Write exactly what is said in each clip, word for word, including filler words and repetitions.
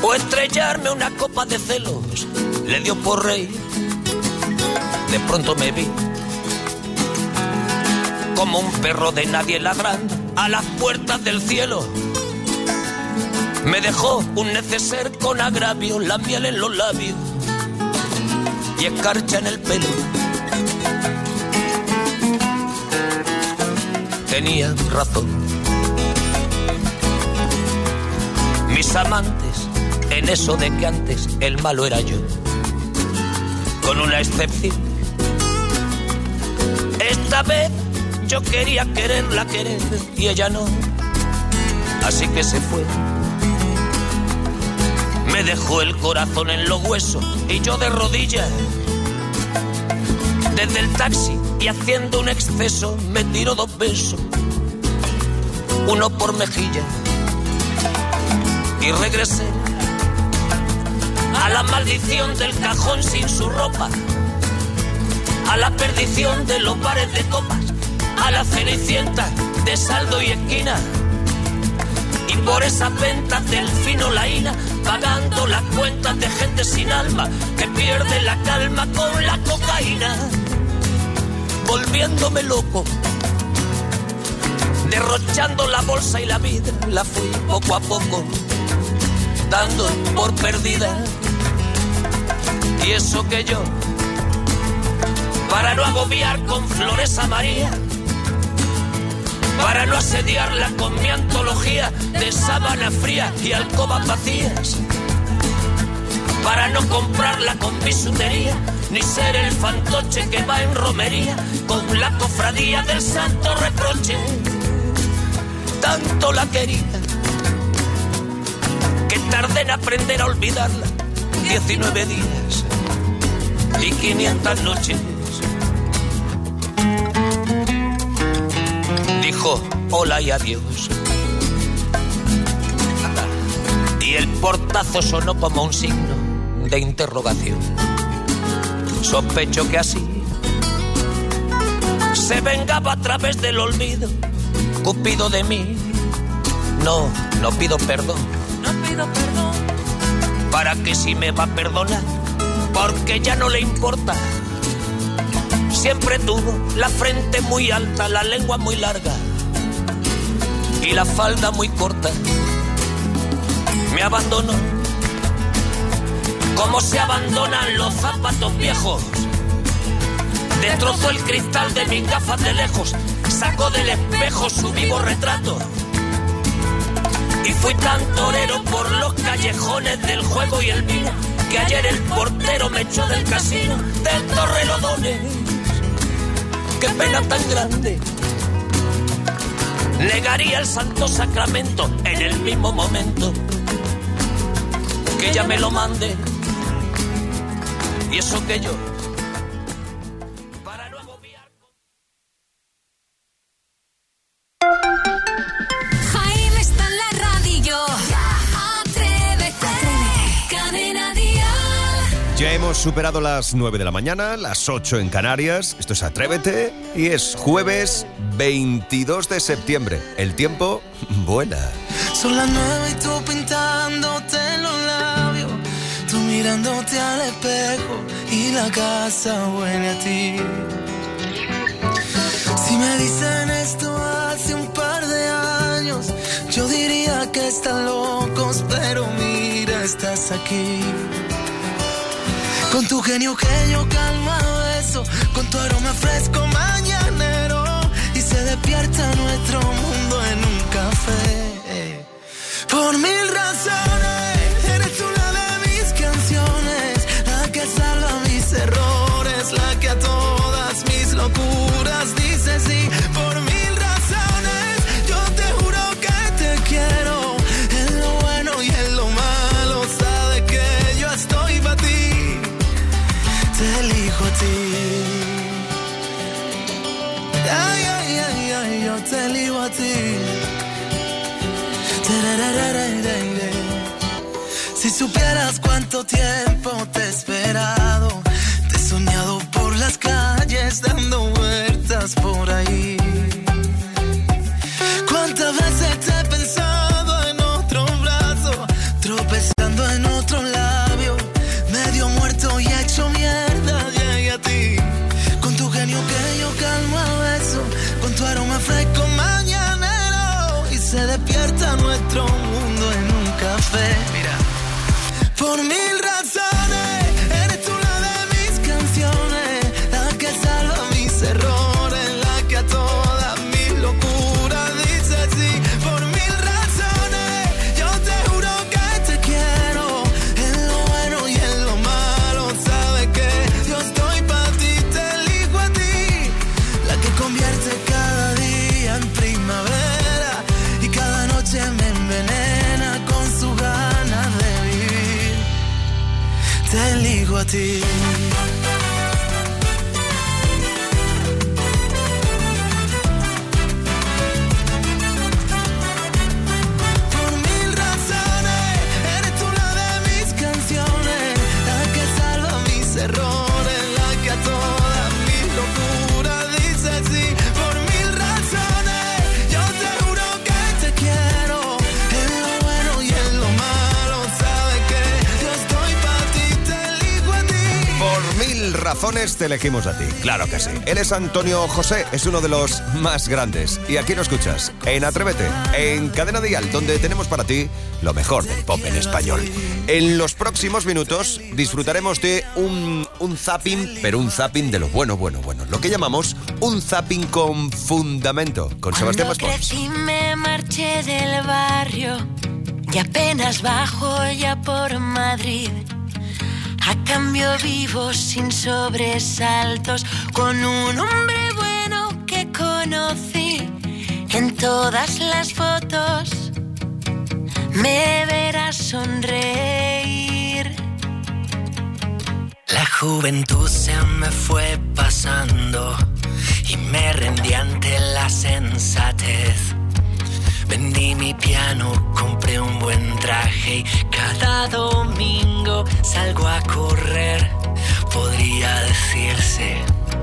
o estrellarme una copa de celos. Le dio por reír. De pronto me vi como un perro de nadie ladrando a las puertas del cielo. Me dejó un neceser con agravio, la miel en los labios y escarcha en el pelo. Tenía razón. Mis amantes, en eso de que antes el malo era yo, con una excepción. Esta vez yo quería quererla querer y ella no, así que se fue. Me dejó el corazón en los huesos y yo de rodillas. Desde el taxi y haciendo un exceso me tiró dos besos, uno por mejilla, y regresé a la maldición del cajón sin su ropa, a la perdición de los bares de copas, a la cenicienta de saldo y esquina, y por esas ventas del fino laína, pagando las cuentas de gente sin alma que pierde la calma con la cocaína, volviéndome loco, derrochando la bolsa y la vida, la fui poco a poco dando por perdida. Y eso que yo, para no agobiar con flores a María, para no asediarla con mi antología de sábana fría y alcobas vacías, para no comprarla con bisutería, ni ser el fantoche que va en romería con la cofradía del santo reproche. Tanto la quería que tardé en aprender a olvidarla. Diecinueve días y quinientas noches. Dijo hola y adiós, y el portazo sonó como un signo de interrogación. Sospecho que así se vengaba a través del olvido Cupido de mí. No, no pido perdón, no pido perdón, para que si me va a perdonar, porque ya no le importa. Siempre tuvo la frente muy alta, la lengua muy larga y la falda muy corta. Me abandonó como se abandonan los zapatos viejos. Destrozó el cristal de mis gafas de lejos, sacó del espejo su vivo retrato. Y fui tan torero por los callejones del juego y el vino, que ayer el portero me echó del casino del Torrelodones. Qué pena tan grande. Negaría el santo sacramento en el mismo momento que ella me lo mande. Y eso que yo, para no agobiar. Jaime está en la radio. Atrévete. Cadena Dial. Ya hemos superado las nueve de la mañana, las ocho en Canarias. Esto es Atrévete y es jueves veintidós de septiembre. El tiempo vuela. Son las nueve y tú pintándote los labios, tú mirándote al espejo y la casa huele a ti. Si me dicen esto hace un par de años, yo diría que están locos, pero mira, estás aquí. Con tu genio que yo calmo a beso, con tu aroma fresco mañanero, y se despierta nuestro mundo en un café. Por mil razones, eres tú la de mis canciones, la que salva mis errores, la que a todas mis locuras dice sí. Por mil razones, yo te juro que te quiero, en lo bueno y en lo malo, sabe que yo estoy para ti, te elijo a ti. Ay, ay, ay, ay, yo te elijo a ti. Si supieras cuánto tiempo te he esperado, te he soñado por las calles dando vueltas por ahí. Cuántas veces te he pensado en otro brazo, tropezando en te elijo a ti. Razones te elegimos a ti, claro que sí. Él es Antonio José, es uno de los más grandes. Y aquí lo escuchas, en Atrévete, en Cadena Dial, donde tenemos para ti lo mejor del pop en español. En los próximos minutos disfrutaremos de un, un zapping, pero un zapping de lo bueno, bueno, bueno. Lo que llamamos un zapping con fundamento, con Sebastián Maspons. Cuando crecí me marché del barrio y apenas bajo ya por Madrid. A cambio vivo sin sobresaltos con un hombre bueno que conocí. En todas las fotos me verás sonreír. La juventud se me fue pasando y me rendí ante la sensatez. Vendí mi piano, compré un buen traje y cada domingo salgo a correr. Podría decirse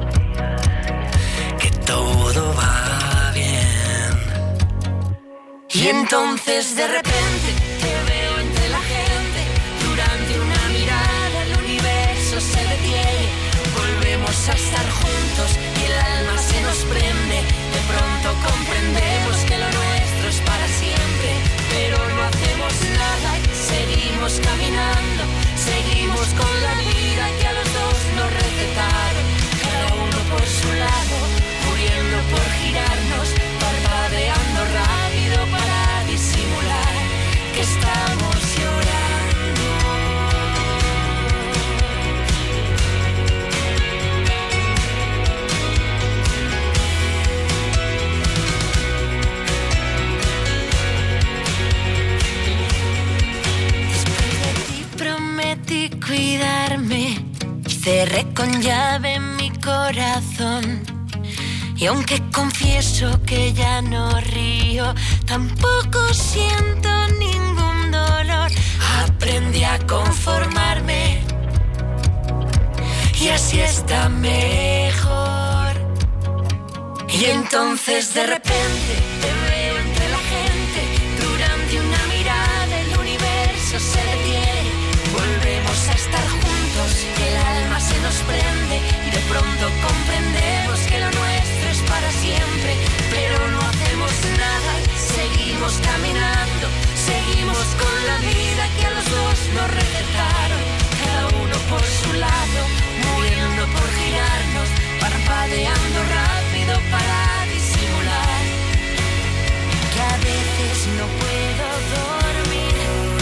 que todo va bien. Y entonces de repente te veo entre la gente. Durante una mirada el universo se detiene. Volvemos a estar juntos y el alma se nos prende. De pronto comprendemos que lo nuestro es para siempre, pero no hacemos nada y seguimos caminando. Seguimos con la vida que a los dos nos recetaron, cada uno por su lado, muriendo por girarnos, parpadeando rápido para disimular que estamos llorando. Prometí cuidarme y cerré con llave mi corazón. Y aunque confieso que ya no río, tampoco siento ningún dolor. Aprendí a conformarme y así está mejor. Y entonces de repente te veo entre la gente. Durante una mirada el universo se detiene. Volvemos a estar juntos, el alma se nos prende y de pronto comprendemos que lo nuestro es para siempre, pero no hacemos nada y seguimos caminando, seguimos con la vida que a los dos nos recetaron, cada uno por su lado, muriendo por girarnos, parpadeando rápido para disimular que a veces no puedo dormir.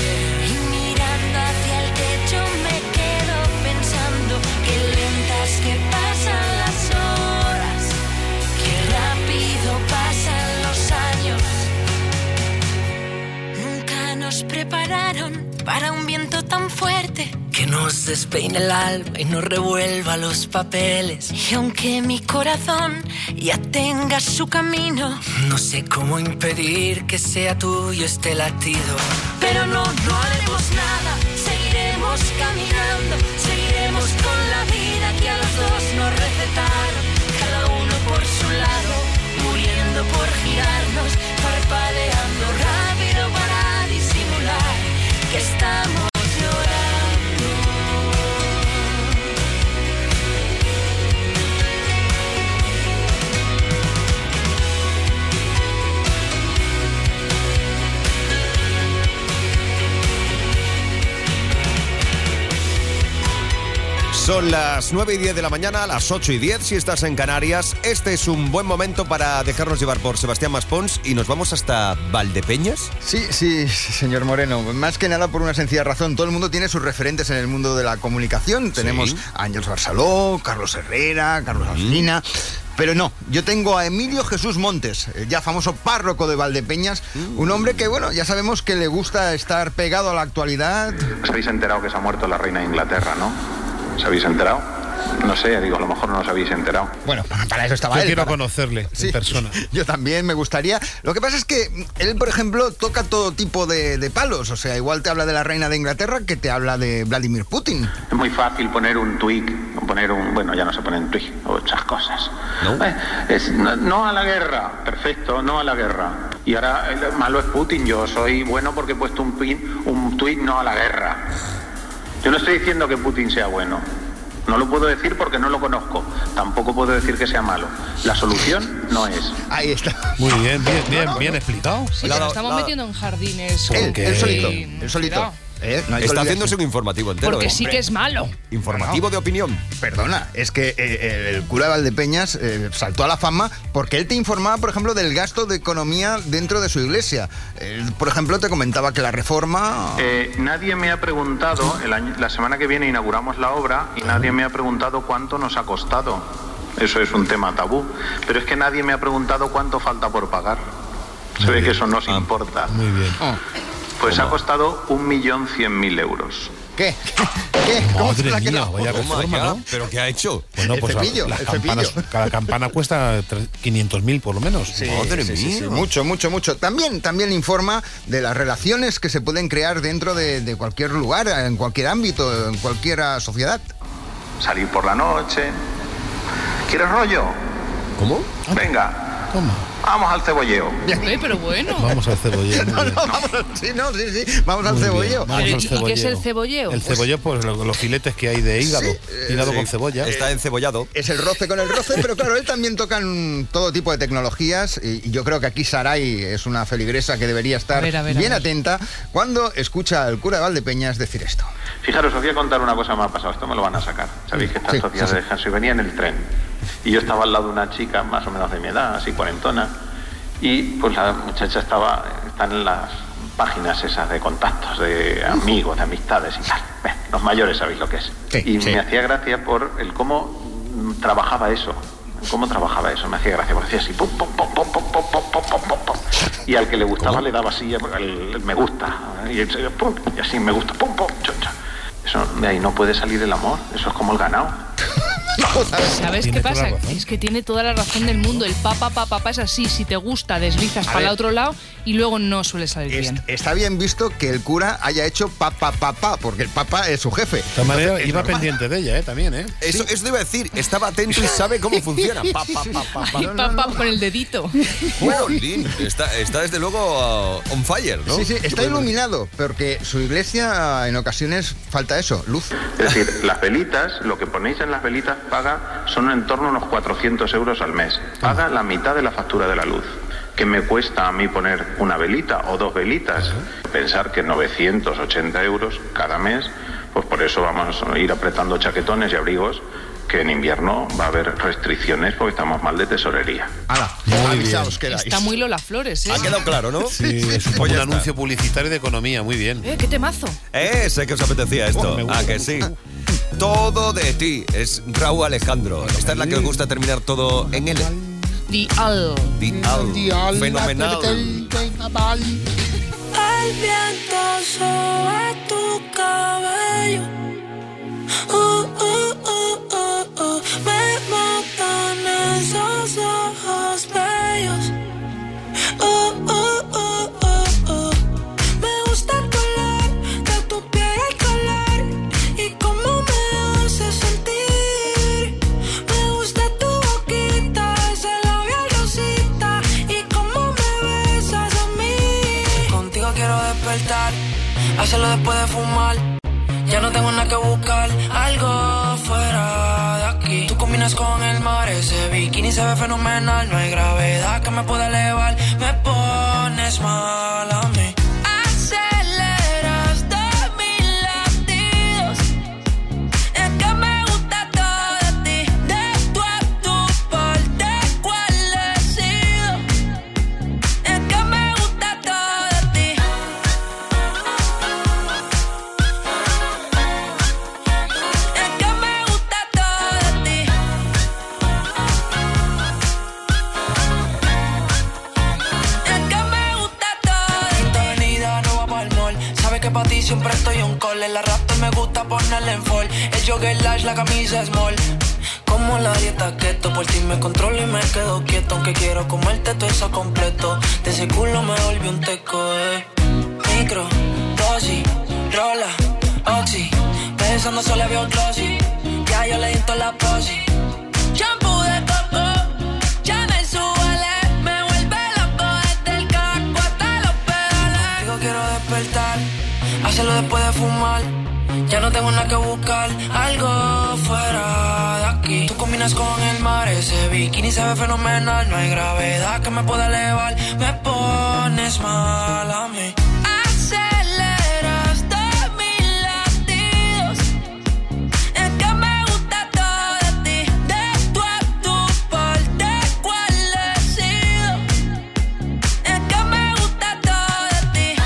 Me quedo pensando que lentas que pasan las horas, que rápido pasan los años. Nunca nos prepararon para un viento tan fuerte que nos despeine el alma y nos revuelva los papeles. Y aunque mi corazón ya tenga su camino, no sé cómo impedir que sea tuyo este latido. Pero no, no haremos nada, seguiremos caminando, seguiremos con la vida que a los dos nos recetaron, cada uno por su lado, muriendo por girarnos, parpadeando rápido para disimular que estamos Son las nueve y diez de la mañana, las ocho y diez si estás en Canarias. Este es un buen momento para dejarnos llevar por Sebastián Maspons y nos vamos hasta Valdepeñas. Sí, sí, señor Moreno. Más que nada por una sencilla razón. Todo el mundo tiene sus referentes en el mundo de la comunicación. Sí. Tenemos a Àngels Barceló, Carlos Herrera, Carlos Alsina. Pero no, yo tengo a Emilio Jesús Montes, el ya famoso párroco de Valdepeñas, mm. un hombre que, bueno, ya sabemos que le gusta estar pegado a la actualidad. ¿Os habéis enterado que se ha muerto la reina de Inglaterra, no? ¿Os habéis enterado? No sé, digo, a lo mejor no os habéis enterado. Bueno, para, para eso estaba yo él. Yo quiero para... conocerle sí, en persona. Yo también me gustaría. Lo que pasa es que él, por ejemplo, toca todo tipo de, de palos. O sea, igual te habla de la reina de Inglaterra que te habla de Vladimir Putin. Es muy fácil poner un tweet, o poner un... Bueno, ya no se ponen tweet, o esas cosas. ¿No? Eh, es, no, no a la guerra, perfecto, no a la guerra. Y ahora el malo es Putin, yo soy bueno porque he puesto un tweet, un tweet no a la guerra. Yo no estoy diciendo que Putin sea bueno. No lo puedo decir porque no lo conozco. Tampoco puedo decir que sea malo. La solución no es. Ahí está. Muy bien, bien, bien, no, no, bien no. explicado. Sí, pero nos estamos la... metiendo en jardines. Él, él solito, él solito. Eh, no Está haciéndose un informativo entero. Porque ¿eh? sí que es malo. Informativo no, de opinión. Perdona, es que eh, el cura de Valdepeñas eh, saltó a la fama porque él te informaba, por ejemplo, del gasto de economía dentro de su iglesia. Él, por ejemplo, te comentaba que la reforma... Eh, nadie me ha preguntado, el año, la semana que viene inauguramos la obra y nadie me ha preguntado cuánto nos ha costado. Eso es un tema tabú. Pero es que nadie me ha preguntado cuánto falta por pagar. Se muy ve bien. Que eso nos ah, importa. Muy bien. Oh. Pues ha costado un millón cien mil euros. ¿Qué? ¿Qué? ¿Cómo Madre se mía, la vaya reforma, ¿no? ¿Pero qué ha hecho? Bueno, el pues cepillo, las el campanas, cepillo. Cada campana cuesta quinientos mil por lo menos. Sí, Madre sí, mía. Sí, sí, mucho, mucho, mucho. También, también informa de las relaciones que se pueden crear dentro de, de cualquier lugar, en cualquier ámbito, en cualquier sociedad. Salir por la noche. ¿Quieres rollo? ¿Cómo? Venga. Toma. Vamos al cebolleo. Oye, pero bueno. Vamos al cebolleo. No, no, vamos, sí, no, sí, sí, vamos al cebolleo. Vamos pero, al ¿y cebolleo. qué es el cebolleo? El cebolleo, pues los, los filetes que hay de hígado. Sí, eh, hígado sí. con cebolla. Está encebollado. Es el roce con el roce, pero claro, él también tocan todo tipo de tecnologías y yo creo que aquí Saray es una feligresa que debería estar a ver, a ver, bien a ver. atenta cuando escucha al cura de Valdepeñas decir esto. Fijaros, os voy a contar una cosa que me ha pasado. Esto me lo van a sacar. Sabéis que estas Sí, sociedades sí, sí. de descanso y venía en el tren. Y yo estaba al lado de una chica más o menos de mi edad, así cuarentona. Y pues la muchacha estaba, están en las páginas esas de contactos, de amigos, de amistades y tal. Ven, los mayores sabéis lo que es. Sí, y sí. me hacía gracia por el cómo trabajaba eso. Cómo trabajaba eso, me hacía gracia, porque hacía así, pum, pum, pum, pum, pum, pum, pum, pum, pum, pum, pum. Y al que le gustaba ¿Cómo? Le daba así el, el me gusta. Y, el, pum, y así me gusta, pum, pum, chocha. Eso, de ahí no puede salir el amor, eso es como el ganado. ¿Sabes qué pasa? Es que tiene toda la razón del mundo. El pa, pa, pa, pa, pa es así. Si te gusta, deslizas para el otro lado y luego no suele salir Es, bien. está bien visto que el cura haya hecho pa, pa, pa, pa, porque el papa es su jefe. De todas maneras, Es iba normal. pendiente de ella, ¿eh? También, ¿eh? Eso, eso te iba a decir. Estaba atento y sabe cómo funciona. Pa, pa, pa, pa, pa. Y pa, pa, con el dedito. Bueno, Lin, está, está desde luego uh, on fire, ¿no? Sí, sí, está iluminado, porque su iglesia en ocasiones falta eso, luz. Es decir, las velitas, lo que ponéis en las velitas paga, son en torno a unos cuatrocientos euros al mes. Paga la mitad de la factura de la luz. ¿Qué me cuesta a mí poner una velita o dos velitas? Pensar que novecientos ochenta euros cada mes, pues por eso vamos a ir apretando chaquetones y abrigos, que en invierno va a haber restricciones porque estamos mal de tesorería. Hala, avisaos quedáis. Está muy Lola Flores, ¿eh? Ha quedado claro, ¿no? Sí, es como Pues un ya anuncio publicitario de economía, muy bien. Eh, qué temazo. Eh, sé que os apetecía esto. Oh, me gusta, Ah, que me sí. gusta. Todo de ti. Es Raúl Alejandro. Esta es la que os gusta terminar todo en L. Dial. Dial. Fenomenal. El viento sobre tu cabello. Uh, uh, uh, uh, uh. Me matan esos ojos bellos. Uh, uh, uh, uh, uh. Me gusta el color de tu piel, el color y cómo me hace sentir. Me gusta tu boquita, ese labial rosita y cómo me besas a mí. Contigo quiero despertar, hacerlo después de fumar. Ya no tengo nada que buscar, algo fuera de aquí. Tú combinas con el mar, ese bikini se ve fenomenal. No hay gravedad que me pueda elevar, me pones mal a mí. Aceleras de mis latidos, es que me gusta todo de ti. De tu a tu parte, ¿cuál he sido? Es que me gusta todo de ti. Es que me gusta todo de ti. call. La rap me gusta ponerle en fall. El jogger large, la camisa small. Como la dieta keto, por ti me controlo y me quedo quieto. Aunque quiero comerte todo eso completo. De ese culo me volví un teco, eh. Micro, dosis, rola, oxi. Pensando solo había un glossy. Ya yo le di toda la posi. Shampoo de coco, ya me suele. Me vuelve loco desde el caco hasta los pedales. Digo quiero despertar, hacerlo después de fumar. Ya no tengo nada que buscar, algo fuera de aquí. Tú combinas con el mar, ese bikini se ve fenomenal. No hay gravedad que me pueda elevar. Me pones mal a mí. Aceleras todos mis latidos. Es que me gusta todo de ti. De tu a tu parte, ¿cuál he sido? Es que me gusta todo de ti.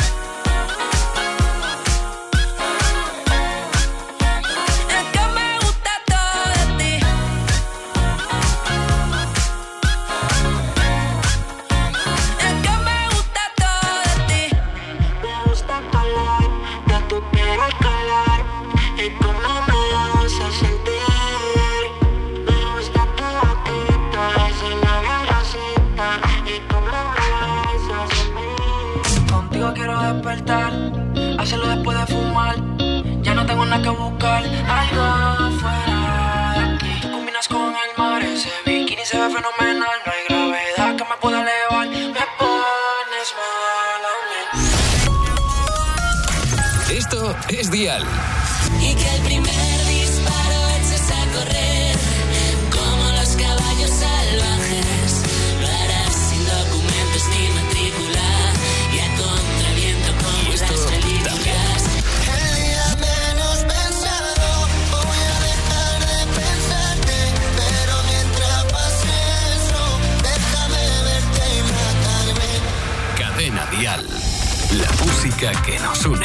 Quiero despertar, hacerlo después de fumar. Ya no tengo nada que buscar, algo fuera de aquí. Tú combinas con el mar, ese bikini se ve fenomenal. No hay gravedad que me pueda elevar. Me pones mal a mí. Esto es Dial. Y que el primer disparo eches a correr como los caballos salvajes. Lo harás sin documentos ni matrícula. Cadena Dial, la música que nos une.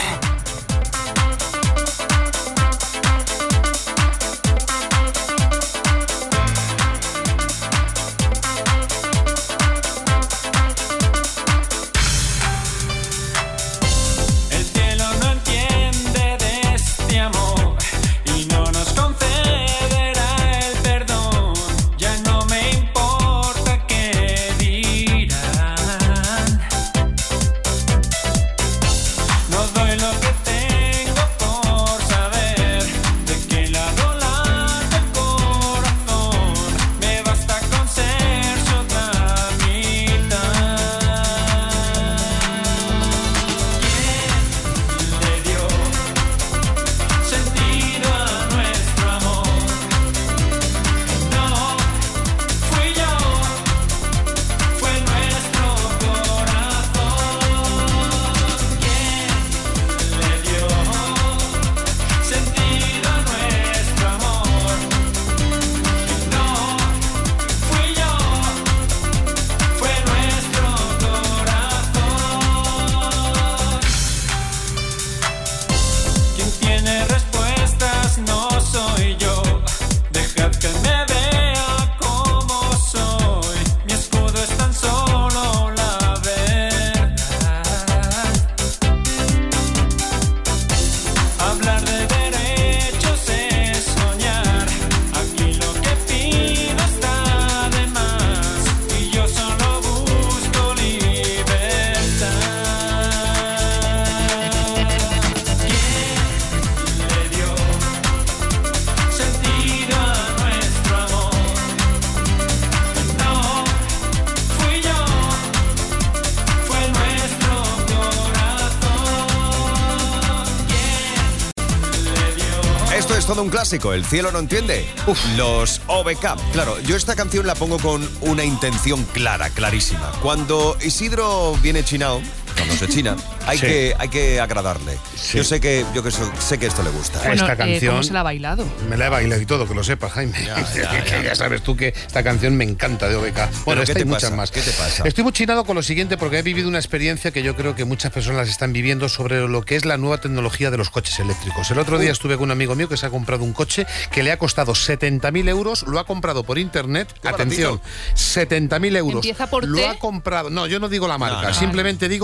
Todo un clásico, El cielo no entiende. Uf. Los O B K. Claro, yo esta canción la pongo con una intención clara, clarísima. Cuando Isidro viene chinao, cuando se china, hay, sí. que, hay que agradarle. Sí. Yo sé que yo que so, sé que esto le gusta. Bueno, esta eh, canción ¿cómo se la ha bailado? Me la he bailado y todo, que lo sepas, Jaime. Ya, ya, ya. ya sabes tú que esta canción me encanta de O B K. Bueno, esta ¿qué y te muchas pasa? más. ¿Qué te pasa? Estoy muy chinado con lo siguiente porque he vivido una experiencia que yo creo que muchas personas están viviendo sobre lo que es la nueva tecnología de los coches eléctricos. El otro día estuve con un amigo mío que se ha comprado un coche que le ha costado setenta mil euros, lo ha comprado por internet. Atención, setenta mil euros. Empieza por Lo T. ha comprado. No, yo no digo la marca, No, no, simplemente no. digo que ha costado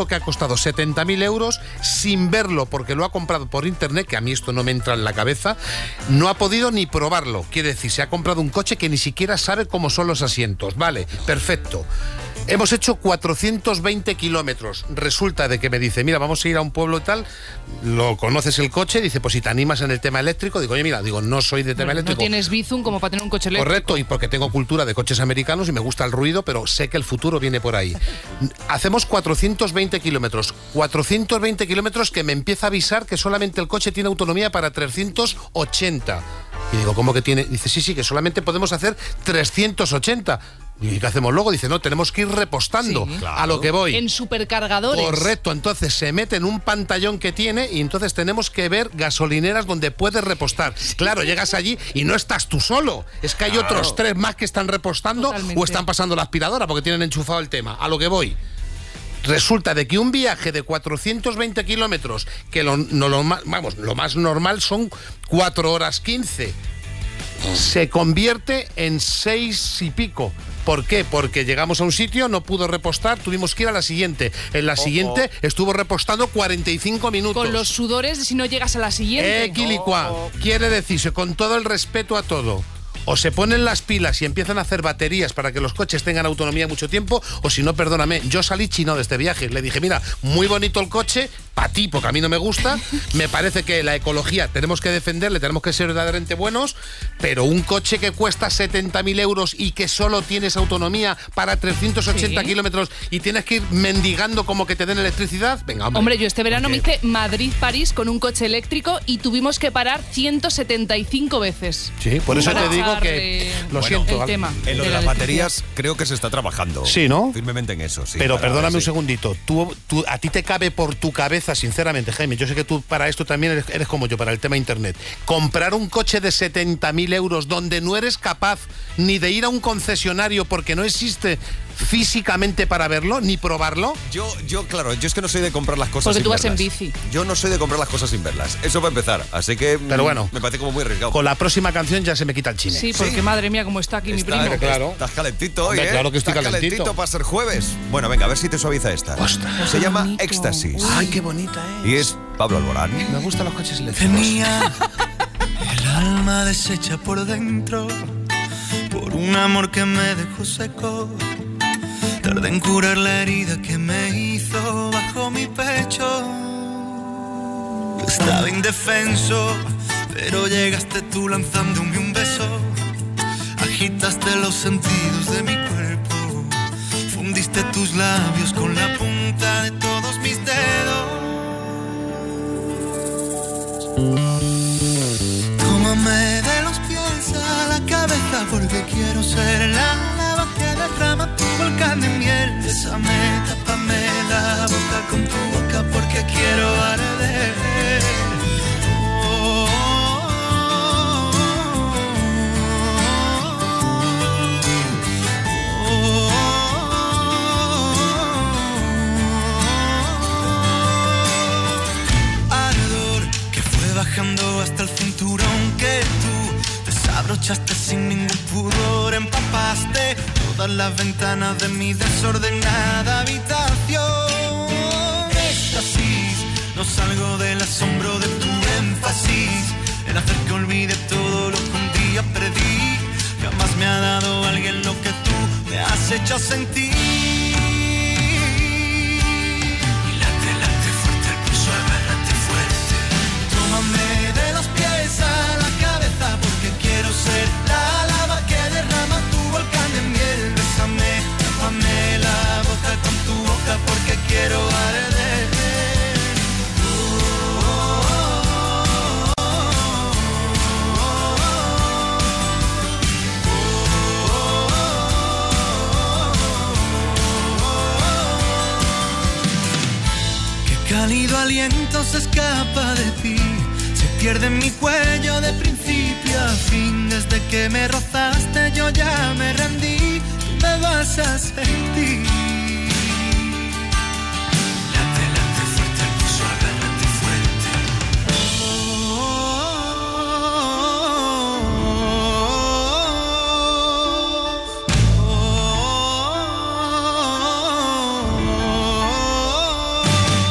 costado setenta mil euros sin verlo porque lo ha comprado por internet, que a mí esto no me entra en la cabeza, no ha podido ni probarlo. Quiere decir, se ha comprado un coche que ni siquiera sabe cómo son los asientos. Vale, perfecto. Hemos hecho cuatrocientos veinte kilómetros. Resulta de que me dice, mira, vamos a ir a un pueblo tal, lo conoces el coche, dice, pues si te animas en el tema eléctrico, digo, oye, mira, digo, no soy de tema no, eléctrico. No tienes Bizum como para tener un coche eléctrico. Correcto, y porque tengo cultura de coches americanos y me gusta el ruido, pero sé que el futuro viene por ahí. Hacemos cuatrocientos veinte kilómetros. cuatrocientos veinte kilómetros que me empieza a avisar que solamente el coche tiene autonomía para trescientos ochenta. Y digo, ¿cómo que tiene? Dice, sí, sí, que solamente podemos hacer trescientos ochenta. ¿Y qué hacemos luego? Dice, no, tenemos que ir repostando. Sí, claro. A lo que voy. En supercargadores. Correcto, entonces se mete en un pantallón que tiene y entonces tenemos que ver gasolineras donde puedes repostar. Sí. Claro, llegas allí y no estás tú solo. Es que hay claro. otros tres más que están repostando. Totalmente. O están pasando la aspiradora porque tienen enchufado el tema. A lo que voy. Resulta de que un viaje de cuatrocientos veinte kilómetros, que lo, no, lo, vamos, lo más normal son cuatro horas quince, se convierte en seis y pico. ¿Por qué? Porque llegamos a un sitio, no pudo repostar, tuvimos que ir a la siguiente. En la oh, siguiente oh. estuvo repostando cuarenta y cinco minutos. Con los sudores de si no llegas a la siguiente. Equilicua. Oh, oh. Quiere decirse, con todo el respeto a todo, o se ponen las pilas y empiezan a hacer baterías para que los coches tengan autonomía mucho tiempo, o si no, perdóname, yo salí chino de este viaje. Le dije, mira, muy bonito el coche, para ti, porque a mí no me gusta, me parece que la ecología tenemos que defenderle, tenemos que ser verdaderamente buenos, pero un coche que cuesta setenta mil euros y que solo tienes autonomía para trescientos ochenta sí. kilómetros y tienes que ir mendigando como que te den electricidad, venga, hombre. Hombre, yo este verano me hice Madrid-París con un coche eléctrico y tuvimos que parar ciento setenta y cinco veces. Sí, por eso te digo que lo bueno, siento. El tema en lo de, de las baterías creo que se está trabajando. Sí, ¿no? Firmemente en eso, sí. Pero perdóname sí. un segundito. Tú, tú, a ti te cabe por tu cabeza, sinceramente, Jaime, yo sé que tú para esto también eres, eres como yo, para el tema internet. Comprar un coche de setenta mil euros donde no eres capaz ni de ir a un concesionario porque no existe físicamente para verlo, ni probarlo. Yo, yo claro, yo es que no soy de comprar las cosas porque sin tú vas verlas. En bici. Yo no soy de comprar las cosas sin verlas. Eso va a empezar. Así que pero bueno, me parece como muy arriesgado. Con la próxima canción ya se me quita el chine. Sí, porque ¿sí? Madre mía, cómo está aquí está, mi primo. Claro. Estás calentito hoy, Hombre, ¿eh? Claro que estoy Estás calentito. calentito para ser jueves. Bueno, venga, a ver si te suaviza esta. Ostras, se llama bonito. Éxtasis. Uy. Ay, qué bonita es. Y es Pablo Alborán. Me gustan los coches eléctricos. Tenía el alma deshecha por dentro por un amor que me dejó seco. Tardé en curar la herida que me hizo bajo mi pecho. Estaba indefenso, pero llegaste tú lanzándome un beso. Agitaste los sentidos de mi cuerpo. Fundiste tus labios con la punta de todos mis dedos. Tómame de los pies a la cabeza porque quiero ser la lava que derrama tu volcán de miel. Bésame, tápame la boca con tu boca porque quiero arder. Oh, oh, oh, oh. Ardor que fue bajando hasta el cinturón que tú desabrochaste sin ningún pudor, empapaste todas las ventanas de mi desordenada habitación. Éxtasis, no salgo del asombro de tu énfasis, en hacer que olvide todo lo que un día perdí. Jamás me ha dado alguien lo que tú me has hecho sentir. Y late, late fuerte, el pulso agárrate fuerte. Tómame de los pies a la cabeza porque quiero ser la lava que derrama tu volcán de miel. Bésame, tápame la boca con tu boca porque quiero arder. Cálido aliento se escapa de ti, se pierde en mi cuello de principio a fin. Desde que me rozaste yo ya me rendí, tú me vas a sentir. Late, late fuerte, el pulso agárrate fuerte. Oh, oh, oh, oh, oh.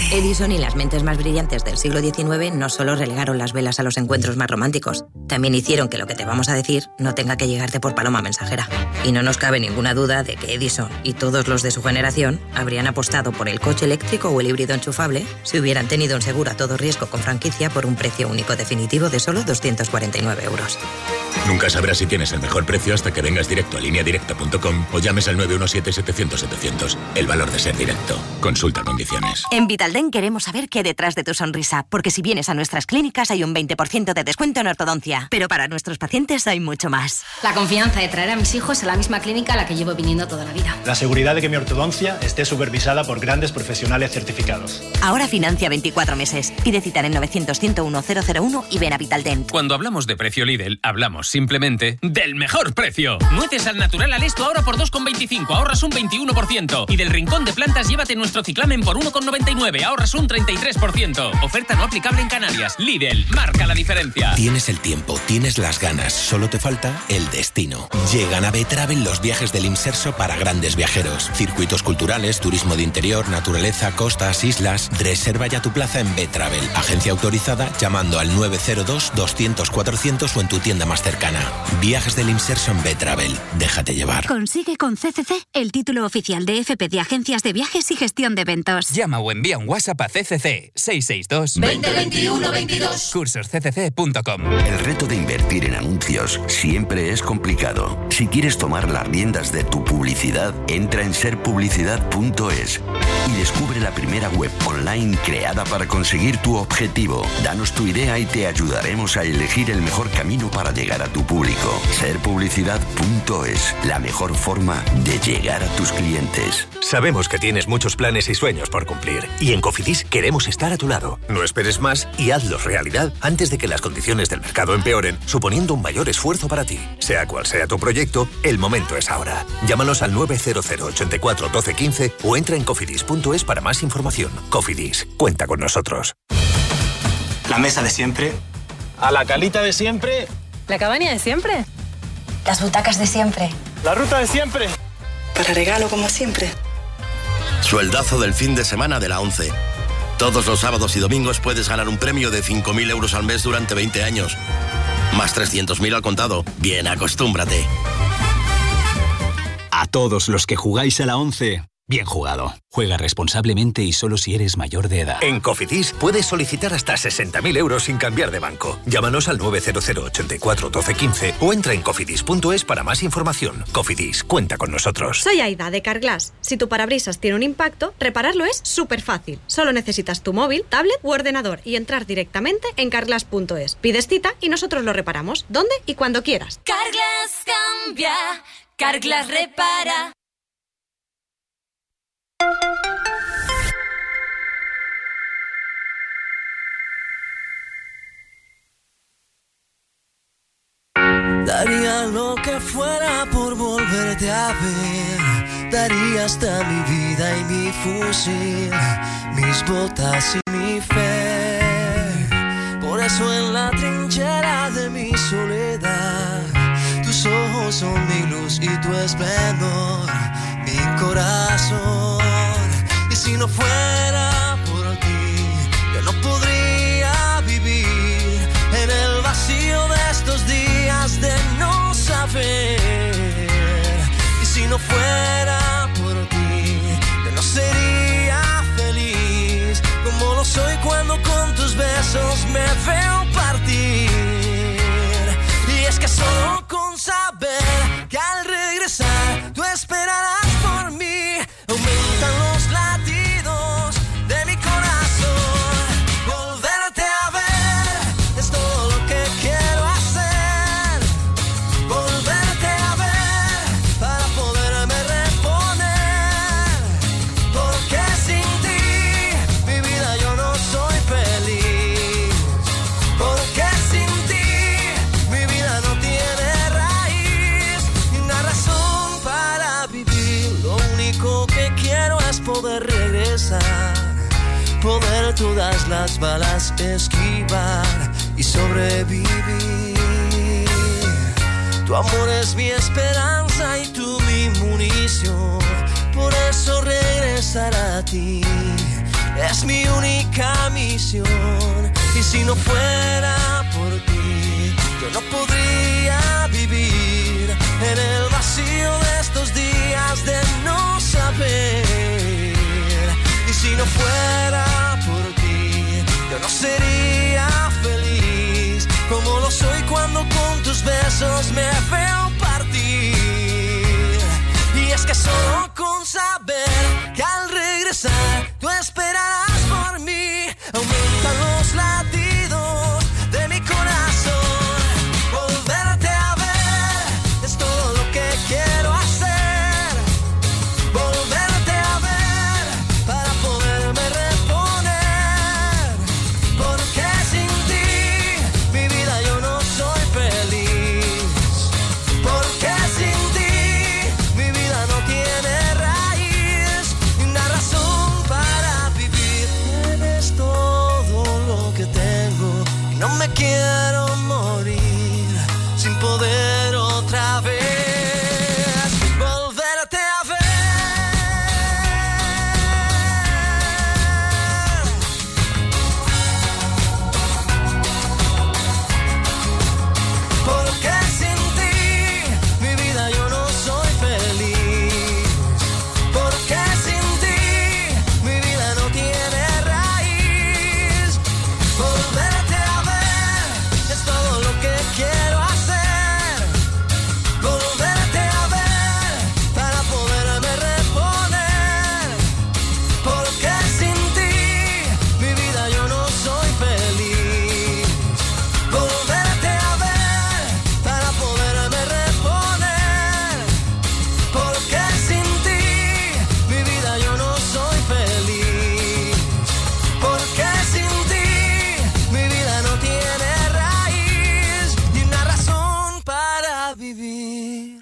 Edison y las mentes más brillantes del siglo diecinueve no solo relegaron las velas a los encuentros más románticos, también hicieron que lo que te vamos a decir no tenga que llegarte por paloma mensajera. Y no nos cabe ninguna duda de que Edison y todos los de su generación habrían apostado por el coche eléctrico o el híbrido enchufable si hubieran tenido un seguro a todo riesgo con franquicia por un precio único definitivo de solo doscientos cuarenta y nueve euros. Nunca sabrás si tienes el mejor precio hasta que vengas directo a línea directa punto com o llames al nueve uno siete, setecientos, setecientos. El valor de ser directo. Consulta condiciones. En Vitalden queremos saber qué hay detrás de tu sonrisa, porque si vienes a nuestras clínicas hay un veinte por ciento de descuento en ortodoncia. Pero para nuestros pacientes hay mucho más. La confianza de traer a mis hijos a la misma clínica a la que llevo viniendo toda la vida. La seguridad de que mi ortodoncia esté supervisada por grandes profesionales certificados. Ahora financia veinticuatro meses. Pide cita en novecientos, ciento uno, cero cero uno y ven a Vitalden. Cuando hablamos de precio Lidl, hablamos simplemente del mejor precio. Nueces al natural al esto ahora por dos con veinticinco, ahorras un veintiuno por ciento. Y del rincón de plantas llévate nuestro ciclamen por uno con noventa y nueve, ahorras un treinta y tres por ciento. Oferta no aplicable en Canarias. Lidl, marca la diferencia. Tienes el tiempo, tienes las ganas, solo te falta el destino. Llegan a B-Travel los viajes del Imserso para grandes viajeros. Circuitos culturales, turismo de interior, naturaleza, costas, islas. Reserva ya tu plaza en B-Travel. Agencia autorizada llamando al nueve cero dos, doscientos, cuatrocientos o en tu tienda más cercana. Viajes del Imserso en B-Travel. Déjate llevar. Consigue con C C C el título oficial de F P de Agencias de Viajes y Gestión de Eventos. Llama o envía un WhatsApp a C C C seis seis dos, veinte, veintiuno, veintidós. cursos c c c punto com. El reto de invertir en anuncios siempre es complicado. Si quieres tomar las riendas de tu publicidad, entra en ser publicidad punto es y descubre la primera web online creada para conseguir tu objetivo. Danos tu idea y te ayudaremos a elegir el mejor camino para llegar a tu público. ser publicidad punto es, la mejor forma de llegar a tus clientes. Sabemos que tienes muchos planes y sueños por cumplir y en Cofidis queremos estar a tu lado. No esperes más y hazlos realidad antes de que las condiciones del mercado empeoren, suponiendo un mayor esfuerzo para ti. Sea cual sea tu proyecto, el momento es ahora. Llámanos al nueve cero cero, ochenta y cuatro, doce, quince o entra en cofidis punto es para más información. Cofidis, cuenta con nosotros. La mesa de siempre. A la calita de siempre. La cabaña de siempre. Las butacas de siempre. La ruta de siempre. Para regalo como siempre. Sueldazo del fin de semana de la ONCE. Todos los sábados y domingos puedes ganar un premio de cinco mil euros al mes durante veinte años. Más trescientos mil al contado. Bien, acostúmbrate. A todos los que jugáis a la ONCE, bien jugado. Juega responsablemente y solo si eres mayor de edad. En Cofidis puedes solicitar hasta sesenta mil euros sin cambiar de banco. Llámanos al nueve cero cero, ochenta y cuatro, doce, quince o entra en cofidis punto es para más información. Cofidis, cuenta con nosotros. Soy Aida de Carglass. Si tu parabrisas tiene un impacto, repararlo es súper fácil. Solo necesitas tu móvil, tablet u ordenador y entrar directamente en carglass punto es. Pides cita y nosotros lo reparamos, donde y cuando quieras. Carglass cambia, Carglass repara. Daría lo que fuera por volverte a ver. Daría hasta mi vida y mi fusil, mis botas y mi fe. Por eso en la trinchera de mi soledad, tus ojos son mi luz y tu esplendor, mi corazón. Y si no fuera por ti, yo no podría vivir en el vacío de estos días de no saber. Y si no fuera por ti, yo no sería feliz como lo soy cuando con tus besos me veo partir. Y es que solo con saber que al regresar tú esperarás por mí, aumentan los latidos de mi corazón. Volverte a ver es todo lo que quiero hacer. Volverte a ver para poderme reponer. Porque sin ti mi vida yo no soy feliz. Porque sin ti mi vida no tiene raíz ni una razón para vivir. Lo único que quiero es poder regresar, poder todas las balas esquivar y sobrevivir. Tu amor es mi esperanza y tú mi munición. Por eso regresar a ti es mi única misión. Y si no fuera por ti, yo no podría vivir en el vacío de estos días de no saber. Y si no fuera por ti, yo no sería feliz como lo soy cuando con tus besos me veo partir. Y es que solo con saber que al regresar tú esperarás por mí, aumentan los latidos de mi corazón. Volverte a ver es todo lo que quiero hacer. Volverte a ver para poderme reponer. Porque sin ti mi vida yo no soy feliz. Porque sin ti mi vida no tiene raíz ni una razón para vivir. Eres todo lo que tengo y no me quiero morir sin poder otra vez volverte a ver. Porque sin ti mi vida yo no soy feliz. Porque sin ti mi vida no tiene raíz. Volverte a ver es todo lo que quiero hacer. Volverte a ver para poderme reponer. Porque sin ti mi vida yo no soy feliz. Volverte a ver para poderme reponer. Porque sin ti mi vida yo no soy feliz. Porque sin ti mi vida no tiene raíz ni una razón para vivir.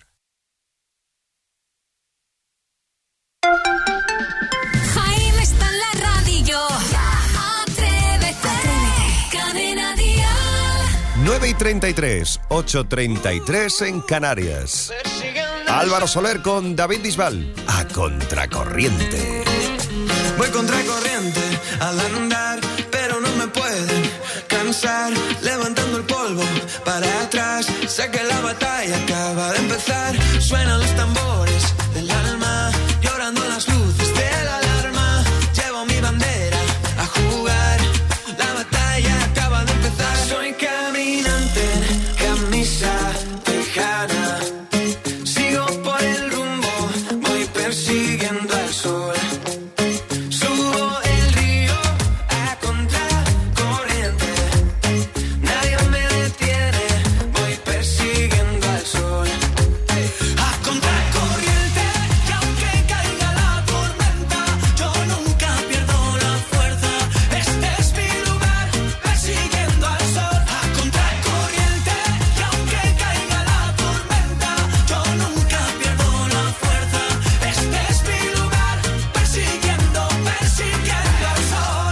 Jaime está en la radio. Atrévete. Cadena Dial. nueve y treinta y tres, ocho treinta y tres en Canarias. Álvaro Soler con David Bisbal. A contracorriente. Voy contracorriente al andar, pero no me pueden cansar. Levantando el polvo para atrás, sé que la batalla acaba de empezar. Suenan los tambores del alma, llorando las luces de la alarma. Llevo mi bandera a jugar, la batalla acaba de empezar. Soy caminante en camisa tejana, sigo por el rumbo, voy persiguiendo al sol. Subo el río a contracorriente, nadie me detiene, voy persiguiendo al sol. A contracorriente, y aunque caiga la tormenta, yo nunca pierdo la fuerza. Este es mi lugar, persiguiendo al sol. A contracorriente, y aunque caiga la tormenta, yo nunca pierdo la fuerza. Este es mi lugar, persiguiendo, persiguiendo al sol.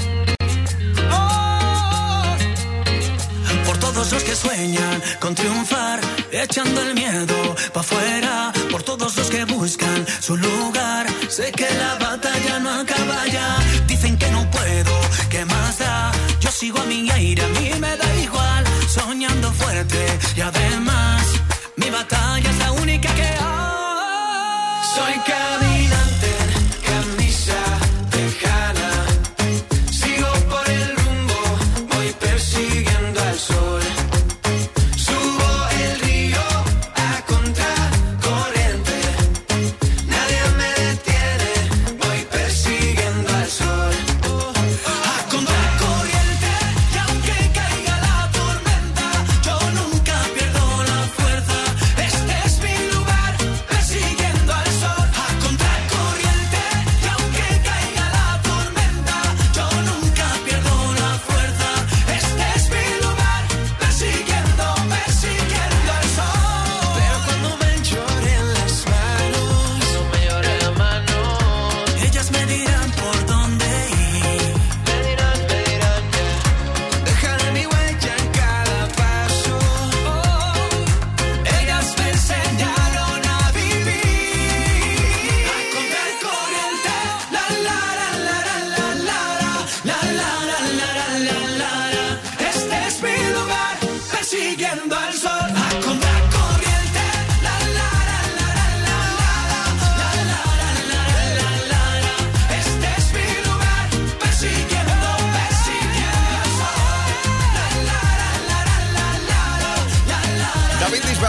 Oh, por todos los que sueñan con triunfar, echando el miedo pa' afuera. Por todos los que buscan su lugar, sé que la batalla no acaba ya. Dicen que no puedo, ¿qué más da? Yo sigo a mi aire, a mí me da igual. Soñando fuerte y además mi batalla es la única que hay. Soy caminante en camisa tejana, sigo por el rumbo, voy persiguiendo al sol. Subo el río a contracorriente, nadie me detiene, voy persiguiendo al sol.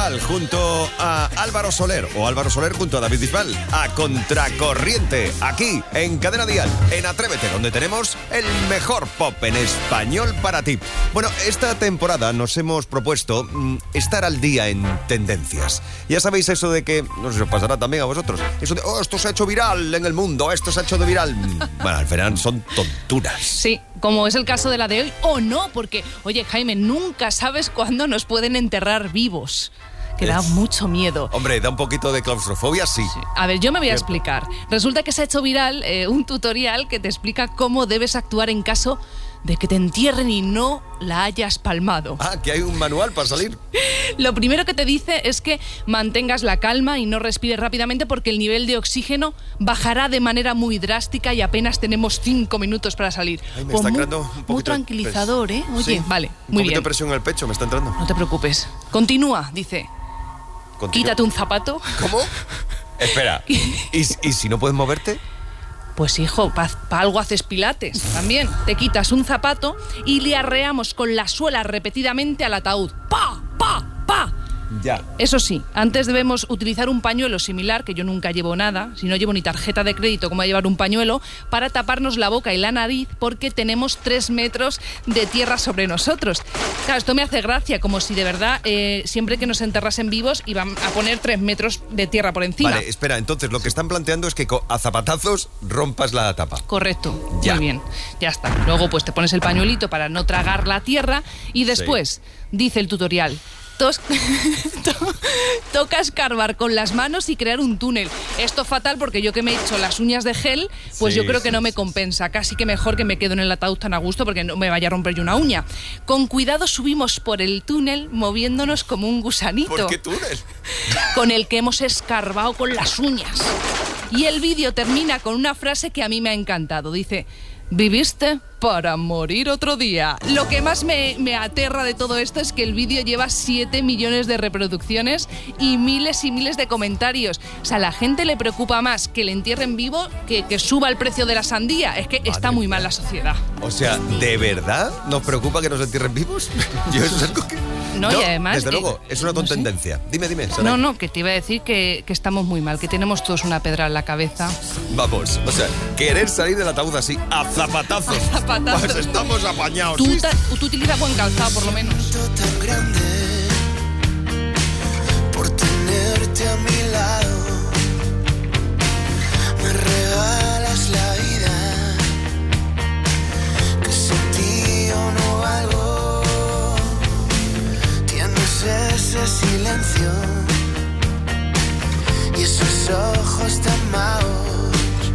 Bisbal junto a Álvaro Soler o Álvaro Soler junto a David Bisbal a Contracorriente, aquí en Cadena Dial, en Atrévete, donde tenemos el mejor pop en español para ti. Bueno, esta temporada nos hemos propuesto mmm, estar al día en tendencias. Ya sabéis eso de que, no sé si os pasará también a vosotros, eso de, oh, esto se ha hecho viral en el mundo, esto se ha hecho de viral. Bueno, al final son tonturas. Sí, como es el caso de la de hoy, o no, porque, oye, Jaime, nunca sabes cuándo nos pueden enterrar vivos. Que da mucho miedo. Hombre, da un poquito de claustrofobia, sí. sí. A ver, yo me voy a explicar. Resulta que se ha hecho viral eh, un tutorial que te explica cómo debes actuar en caso de que te entierren y no la hayas palmado. Ah, que hay un manual para salir. Lo primero que te dice es que mantengas la calma y no respires rápidamente porque el nivel de oxígeno bajará de manera muy drástica y apenas tenemos cinco minutos para salir. Ay, me pues está muy, entrando un poquito muy tranquilizador, ¿eh? Oye, sí, vale, un muy poquito bien. de presión en el pecho, me está entrando. No te preocupes. Continúa, dice. Continúa. Quítate un zapato. ¿Cómo? Espera. ¿Y, ¿Y si no puedes moverte? Pues hijo, para pa algo haces pilates también. Te quitas un zapato y le arreamos con la suela repetidamente al ataúd. ¡Pa! ¡Pa! ¡Pa! Ya. Eso sí, antes debemos utilizar un pañuelo similar, que yo nunca llevo nada, si no llevo ni tarjeta de crédito como a llevar un pañuelo, para taparnos la boca y la nariz porque tenemos tres metros de tierra sobre nosotros. Claro, esto me hace gracia, como si de verdad eh, siempre que nos enterrasen vivos iban a poner tres metros de tierra por encima. Vale, espera, entonces lo que están planteando es que a zapatazos rompas la tapa. Correcto, ya. Muy bien, ya está. Luego pues te pones el pañuelito para no tragar la tierra y después, sí. Dice el tutorial, Tos... toca escarbar con las manos y crear un túnel. Esto fatal porque yo que me he hecho las uñas de gel, pues sí, yo creo que sí, no me compensa. Casi que mejor que me quedo en el ataúd tan a gusto porque no me vaya a romper yo una uña. Con cuidado subimos por el túnel moviéndonos como un gusanito. ¿Por qué túnel? Con el que hemos escarbado con las uñas. Y el vídeo termina con una frase que a mí me ha encantado. Dice: viviste para morir otro día. Lo que más me, me aterra de todo esto es que el vídeo lleva siete millones de reproducciones y miles y miles de comentarios. O sea, a la gente le preocupa más que le entierren vivo que que suba el precio de la sandía. Es que Madre está muy mal la sociedad. O sea, ¿de verdad nos preocupa que nos entierren vivos? Yo eso es algo que... No, no, y además... Desde luego, es una no tendencia. Sé. Dime, dime. Saray. No, no, que te iba a decir que, que estamos muy mal, que tenemos todos una pedra en la cabeza. Vamos, o sea, querer salir del ataúd así, a zapatazos. A zapatazos. Pues estamos apañados. Tú, ¿sí? ta, tú utilizas buen calzado, por lo menos. Tan grande por tenerte a mi lado. Me regalas la vida, que sin ti yo no valgo. Tienes ese silencio y esos ojos tan magos.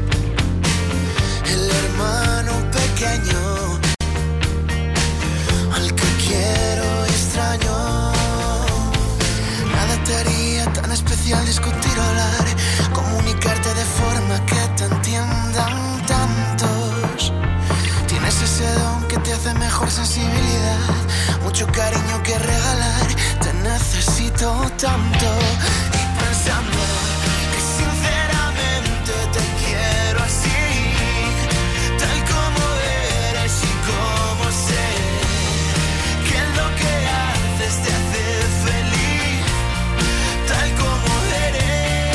El hermano pequeño al que quiero y extraño. Nada te haría tan especial discutir o hablar, comunicarte de forma que te entiendan tantos. Tienes ese don que te hace mejor sensibilidad, mucho cariño que regalar, te necesito tanto. Y pensando que sinceramente te quiero así, tal como eres y como sé que lo que haces te hace feliz, tal como eres.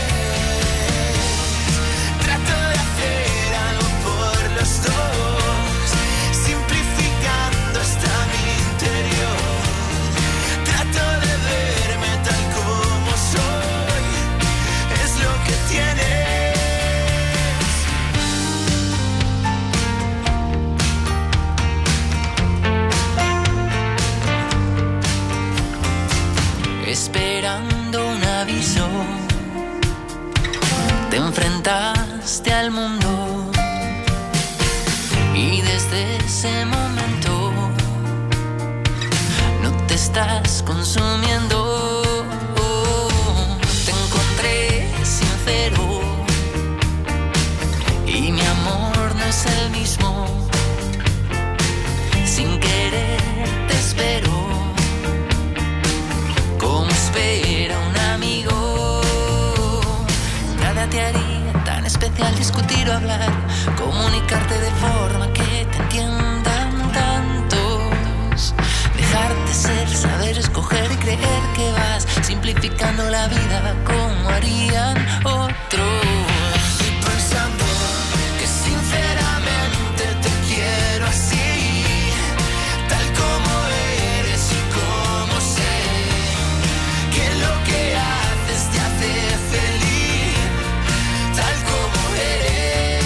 Trato de hacer algo por los dos, simplificando hasta mi interior. Trato de verme tal como soy, es lo que tienes. Esperando un aviso, te enfrentaste al mundo y desde ese momento no te estás consumiendo. Te encontré sincero y mi amor no es el mismo. Sin querer te espero, como espera un amigo. Nada te haría tan especial discutir o hablar, comunicarte de forma que te entiendan tantos. Dejarte ser, saber escoger y creer que vas buscando la vida como harían otros. Pensando que sinceramente te quiero así, tal como eres y como sé, que lo que haces te hace feliz, tal como eres.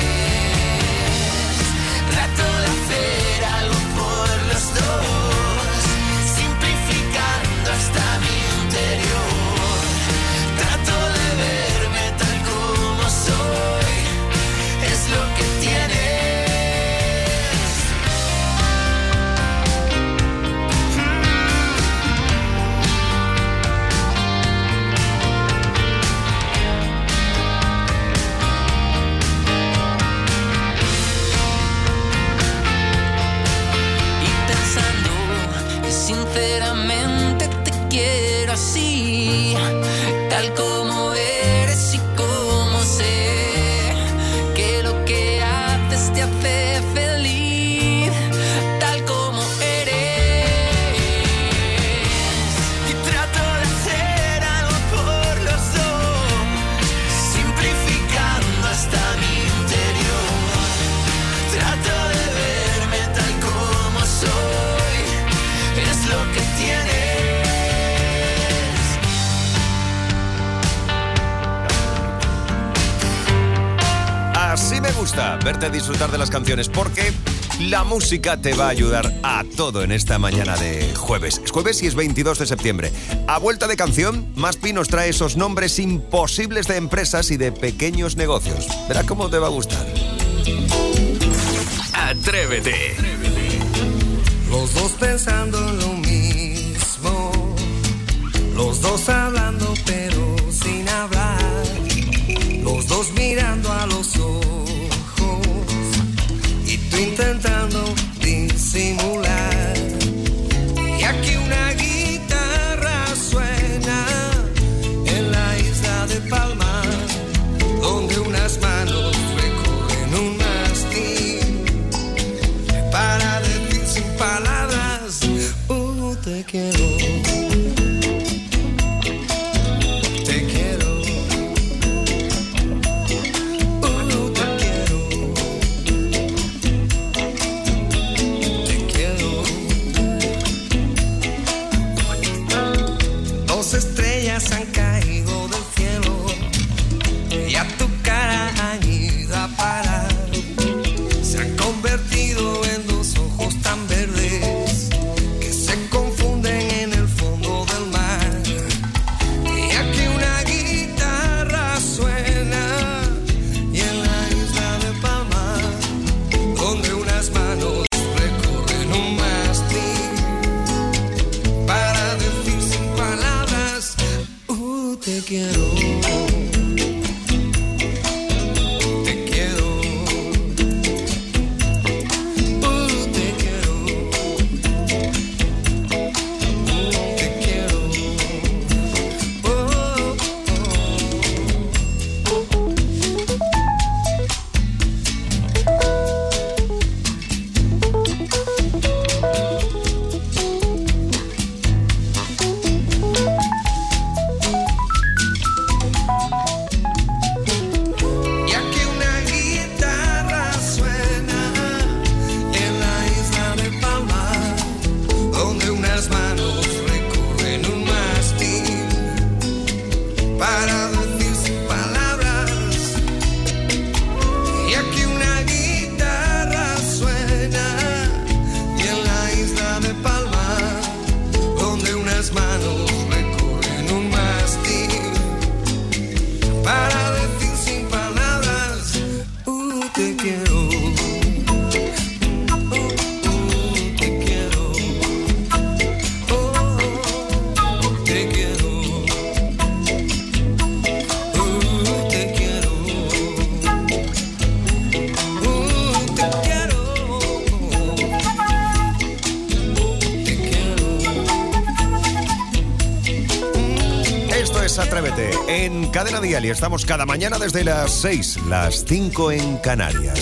Trato de hacer algo por los dos, simplificando hasta mi interior. Trato de verme tal como soy, es lo que tienes. Y pensando que sinceramente te quiero así, tal como eres y como sé, que lo que haces te hace feliz, tal como eres. Y trato de hacer algo por los dos, simplificando hasta mi interior. Trato de verme tal como soy, es lo que tienes. Así me gusta verte disfrutar de las canciones, porque la música te va a ayudar a todo en esta mañana de jueves. Es jueves y es veintidós de septiembre. A vuelta de canción, Maspi nos trae esos nombres imposibles de empresas y de pequeños negocios. Verás cómo te va a gustar. Atrévete. Los dos pensando en lo mismo, los dos hablando pero sin hablar, los dos mirando a los ojos y tú intentando disimular. Y aquí una guitarra suena en la isla de Palma, donde unas manos recorren un mastín para decir sin palabras, uh, te quiero. Te quiero. Uh, te quiero. Te quiero. Dos estrellas han caído del cielo y a tu cara han ido a parar. Se han convertido en dos ojos tan verdes que se confunden en el fondo del mar. Y aquí una guitarra suena y en la isla de Palma, donde unas manos recorren un mastín para decir sin palabras, uh, te quiero. Te quiero. Uh, te quiero. Te quiero. Oh, y aquí una guitarra suena en la isla de Palma, donde unas manos recorren un mastín para decir sin palabras. Y aquí una guitarra suena y en la isla de Palma, donde unas manos recorren un mastín para decir sin palabras, uh, te quiero. Uh, uh, te quiero. Oh, te quiero. Uh, te quiero. Uh, te quiero. Te quiero. Esto es Atrévete en Cadena Dial y estamos cada mañana desde las seis, las cinco en Canarias.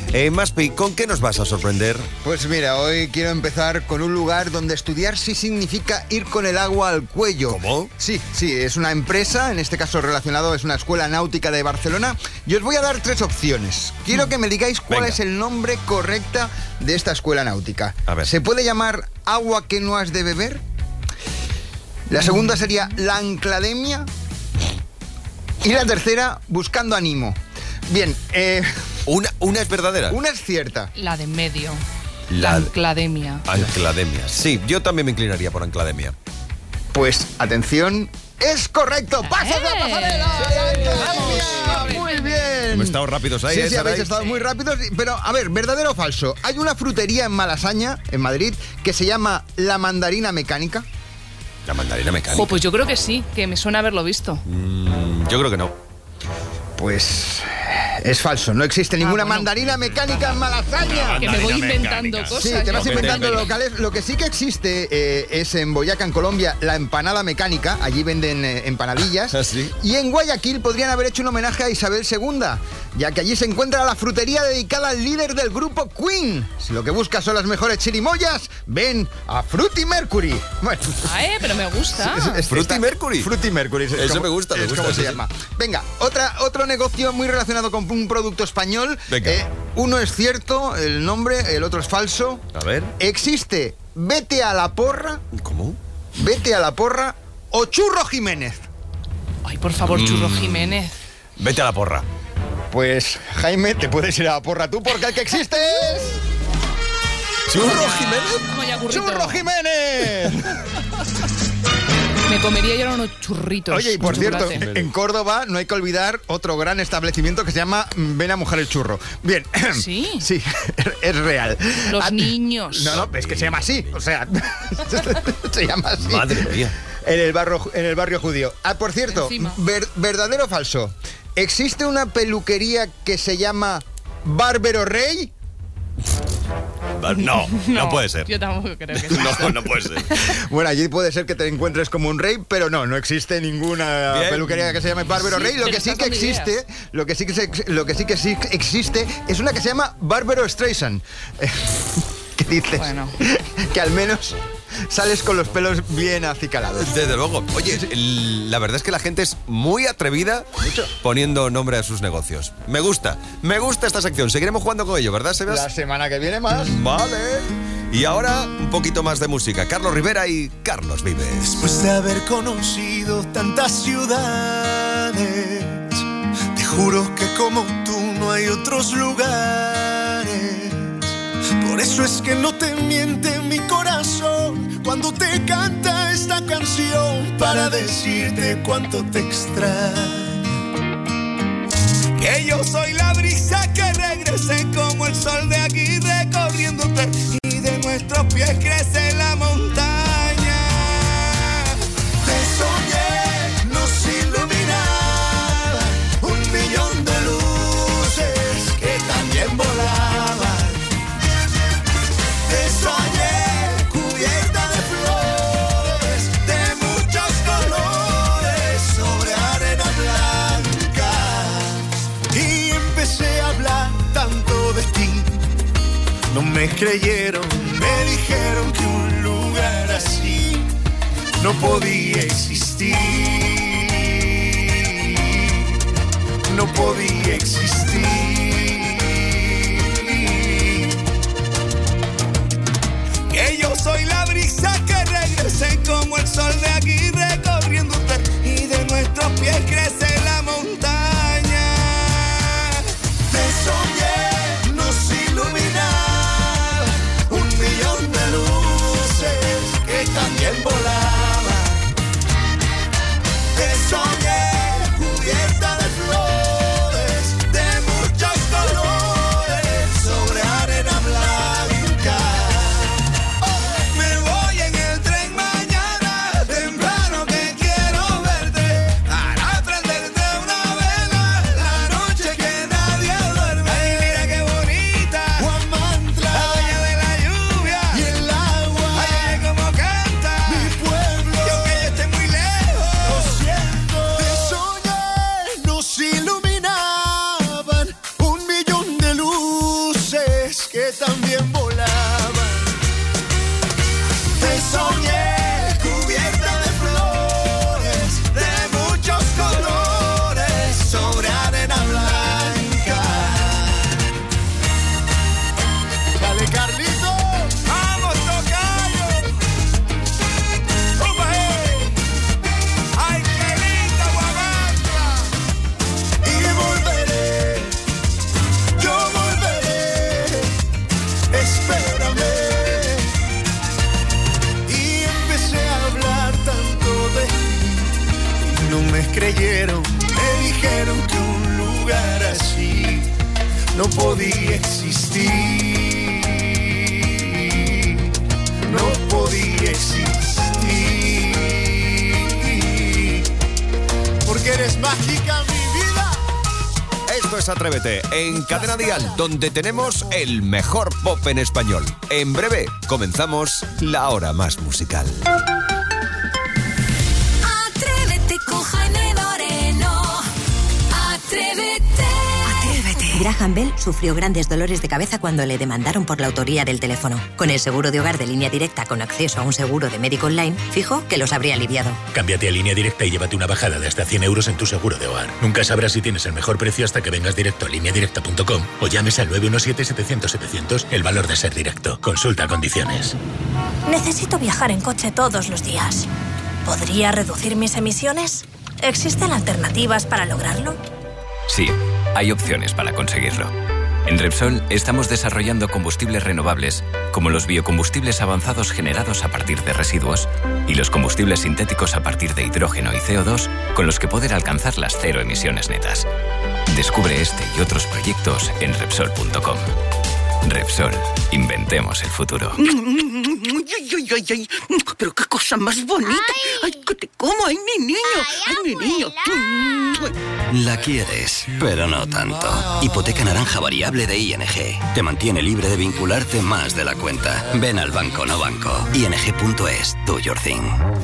Eh, Maspi, ¿con qué nos vas a sorprender? Pues mira, hoy quiero empezar con un lugar donde estudiar sí significa ir con el agua al cuello. ¿Cómo? Sí, sí, es una empresa, en este caso relacionado, es una escuela náutica de Barcelona. Y os voy a dar tres opciones. Quiero que me digáis cuál Venga. es el nombre correcta de esta escuela náutica. A ver. ¿Se puede llamar agua que no has de beber? La segunda sería la anclademia. Y la tercera, buscando ánimo. Bien, eh... Una, una es verdadera. Una es cierta. La de en medio. La La anclademia. Anclademia. Sí, yo también me inclinaría por anclademia. Pues, atención, es correcto. ¡Pasas ¡Eh! la pasarela! ¡La anclademia! ¡Muy bien! Hemos estado rápidos ahí, Sí, ¿eh, sí, Saray? habéis estado muy rápidos. Pero, a ver, ¿verdadero o falso? Hay una frutería en Malasaña, en Madrid, que se llama La Mandarina Mecánica. La mandarina mecánica. Jo, pues yo creo que sí, que me suena haberlo visto. Mm, yo creo que no. Pues... es falso, no existe ninguna Ah, bueno. mandarina mecánica en Malasaña. Que me voy Mandarina inventando mecánica. cosas. Sí, te vas yo. inventando Vete, vete. locales. Lo que sí que existe eh, es en Boyacá, en Colombia, la empanada mecánica. Allí venden eh, empanadillas. ¿Ah, sí? Y en Guayaquil podrían haber hecho un homenaje a Isabel segunda, ya que allí se encuentra la frutería dedicada al líder del grupo Queen. Si lo que buscas son las mejores chirimoyas, ven a Fruity Mercury. Bueno, Ah, eh, pero me gusta. es- es- Fruity está- Mercury. Fruity Mercury. es Eso como- me gusta, me es gusta, como sí, se sí. llama. Venga, otra, otro negocio muy relacionado con un producto español. Venga. Eh, uno es cierto, el nombre, el otro es falso. A ver. Existe Vete a la porra, ¿Cómo? Vete a la porra o Churro Jiménez. Ay, por favor, Churro Mm. Jiménez. Vete a la porra. Pues, Jaime, te puedes ir a la porra tú porque el que existe es... ¿Churro Jiménez? Vamos ya, burrito. ¡Churro Jiménez! Me comería yo ahora unos churritos. Oye, y por con cierto, chocolate. en Córdoba no hay que olvidar otro gran establecimiento que se llama Ven a mojar el churro. Bien. ¿Sí? Sí, es real. Los Ah, niños. No, no, es que se llama así. O sea, se llama así. Madre mía. En el barrio, en el barrio judío. Ah, por cierto, Encima. ver- ¿verdadero o falso? ¿Existe una peluquería que se llama Bárbaro Rey? No, no, puede ser. Yo tampoco creo que sea. No, no puede ser. Bueno, allí puede ser que te encuentres como un rey, pero no, no existe ninguna Bien. peluquería que se llame Bárbaro Sí, Rey. Lo pero que sí estás que dando existe, ideas. lo que sí que se- lo que sí que sí existe es una que se llama Bárbaro Streisand. ¿Qué dices? Bueno. Que al menos sales con los pelos bien acicalados. Desde luego. Oye, el- la verdad es que la gente es muy atrevida poniendo nombre a sus negocios. Me gusta, me gusta esta sección. Seguiremos jugando con ello, ¿verdad, Sebas? La semana que viene más. Vale. Y ahora un poquito más de música. Carlos Rivera y Carlos Vives. Después de haber conocido tantas ciudades, te juro que como tú no hay otros lugares. Por eso es que no te miente mi corazón cuando te canta esta canción para decirte cuánto te extraño. Que yo soy la brisa que regrese como el sol de aquí recorriéndote y de nuestros pies crece la montaña. Te soñé, nos iluminaba un millón de luces que también volaban. Te soñé cubierta de flores de muchos colores sobre arena blanca y empecé a hablar tanto de ti. No me creyeron, me dijeron que un lugar así no podía existir, no podía existir. Que yo soy la brisa que regrese como el sol de aquí recorriendo usted y de nuestros pies crece la montaña. Te soñé, nos iluminaba un millón de luces que también volaban. Te soñé cubierta de flores de muchos volaban. Te soñé cubierta de flores, de muchos colores, sobre arena blanca. Dale, Carlito, vamos, tocayo. ¡Opa, eh! ¡Ay, qué linda Guamantla! Y volveré, yo volveré, espérame. Y empecé a hablar tanto de ti, y no me creyeron, me dijeron que un lugar así no podía existir, no podía existir, porque eres mágica, mi vida. Esto es Atrévete, en Cadena Dial, donde tenemos el mejor pop en español. En breve, comenzamos la hora más musical. Atrévete con Jaime Moreno. Atrévete. Atrévete. Graham Bell sufrió grandes dolores de cabeza cuando le demandaron por la autoría del teléfono. Con el seguro de hogar de Línea Directa con acceso a un seguro de médico online, fijo que los habría aliviado. Cámbiate a Línea Directa y llévate una bajada de hasta cien euros en tu seguro de hogar. Nunca sabrás si tienes el mejor precio hasta que vengas directo a línea directa punto com o llames al nueve uno siete, setecientos, setecientos, el valor de ser directo. Consulta condiciones. Necesito viajar en coche todos los días. ¿Podría reducir mis emisiones? ¿Existen alternativas para lograrlo? Sí, hay opciones para conseguirlo. En Repsol estamos desarrollando combustibles renovables, como los biocombustibles avanzados generados a partir de residuos y los combustibles sintéticos a partir de hidrógeno y C O dos, con los que poder alcanzar las cero emisiones netas. Descubre este y otros proyectos en Repsol punto com. Repsol, inventemos el futuro. Ay, ay, ay, ay. Pero qué cosa más bonita. Ay, ay, que te como. Ay, mi niño. Ay, mi niño. La quieres, pero no tanto. Hipoteca naranja variable de I N G. Te mantiene libre de vincularte más de la cuenta. Ven al Banco No Banco. I N G punto es. Do your thing.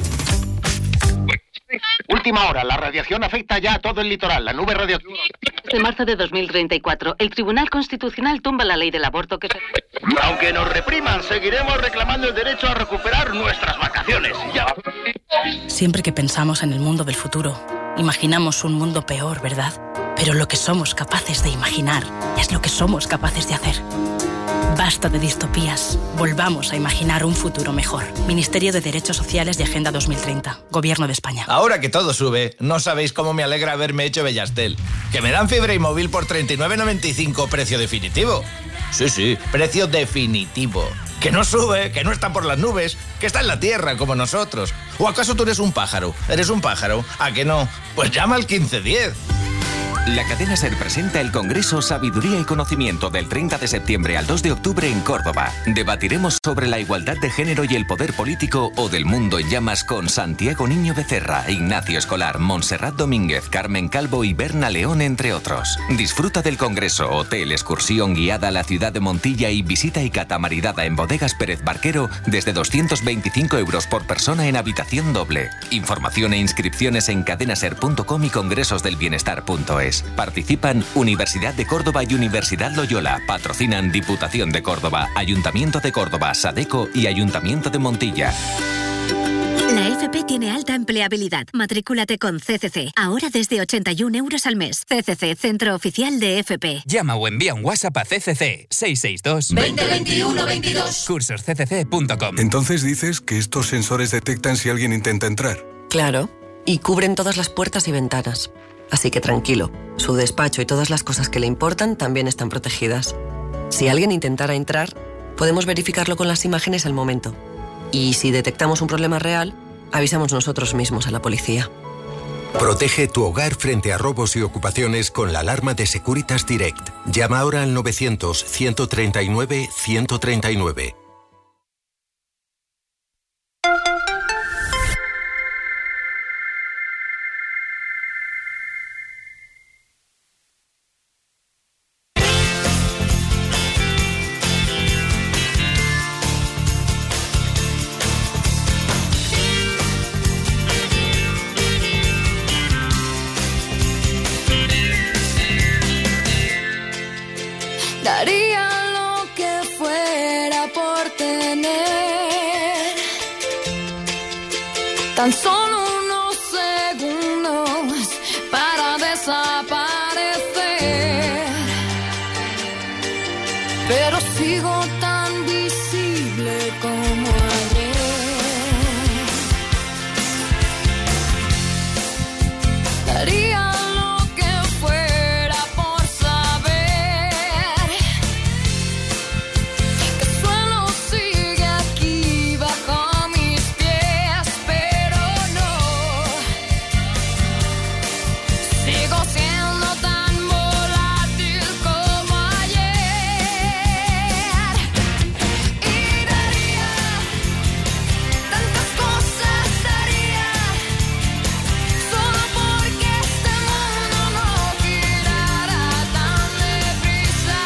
Última hora, la radiación afecta ya a todo el litoral. La nube radioactiva... De marzo de dos mil treinta y cuatro, el Tribunal Constitucional tumba la ley del aborto que... Aunque nos repriman, seguiremos reclamando el derecho a recuperar nuestras vacaciones. Ya. Siempre que pensamos en el mundo del futuro, imaginamos un mundo peor, ¿verdad? Pero lo que somos capaces de imaginar es lo que somos capaces de hacer. Basta de distopías. Volvamos a imaginar un futuro mejor. Ministerio de Derechos Sociales y Agenda dos mil treinta. Gobierno de España. Ahora que todo sube, no sabéis cómo me alegra haberme hecho Bellastel. Que me dan fibra y móvil por treinta y nueve noventa y cinco, precio definitivo. Sí, sí, precio definitivo. Que no sube, que no está por las nubes, que está en la tierra como nosotros. ¿O acaso tú eres un pájaro? ¿Eres un pájaro? ¿A que no? Pues llama al quince diez. La cadena SER presenta el Congreso Sabiduría y Conocimiento del treinta de septiembre al dos de octubre en Córdoba. Debatiremos sobre la igualdad de género y el poder político o del mundo en llamas con Santiago Niño Becerra, Ignacio Escolar, Montserrat Domínguez, Carmen Calvo y Berna León, entre otros. Disfruta del Congreso, hotel, excursión guiada a la ciudad de Montilla y visita y cata maridada en Bodegas Pérez Barquero desde doscientos veinticinco euros por persona en habitación doble. Información e inscripciones en cadenaser punto com y congresosdelbienestar punto es. Participan Universidad de Córdoba y Universidad Loyola. Patrocinan Diputación de Córdoba, Ayuntamiento de Córdoba, Sadeco y Ayuntamiento de Montilla. La F P tiene alta empleabilidad. Matrículate con C C C. Ahora desde ochenta y un euros al mes. C C C, Centro Oficial de F P. Llama o envía un WhatsApp a C C C seis seis dos, veinte veintiuno veintidós. cursos c c c punto com. Entonces dices que estos sensores detectan si alguien intenta entrar. Claro, y cubren todas las puertas y ventanas. Así que tranquilo, su despacho y todas las cosas que le importan también están protegidas. Si alguien intentara entrar, podemos verificarlo con las imágenes al momento. Y si detectamos un problema real, avisamos nosotros mismos a la policía. Protege tu hogar frente a robos y ocupaciones con la alarma de Securitas Direct. Llama ahora al novecientos, ciento treinta y nueve, ciento treinta y nueve. Daría lo que fuera por tener tan solo unos segundos para desaparecer, pero sigo tan visible como ayer. Daría lo que fuera por saber que el suelo sigue aquí bajo mis pies, pero no, sigo siendo tan volátil como ayer. Y daría tantas cosas, daría solo porque este mundo no girara tan deprisa.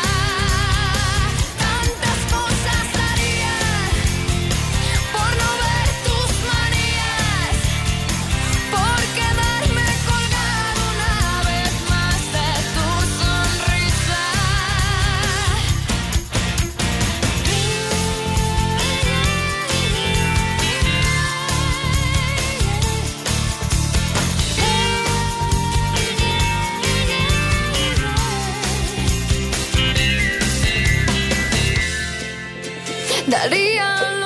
Tantas cosas daría por no ver tus manías, por quedarme colgado una vez más de tu sonrisa. Daría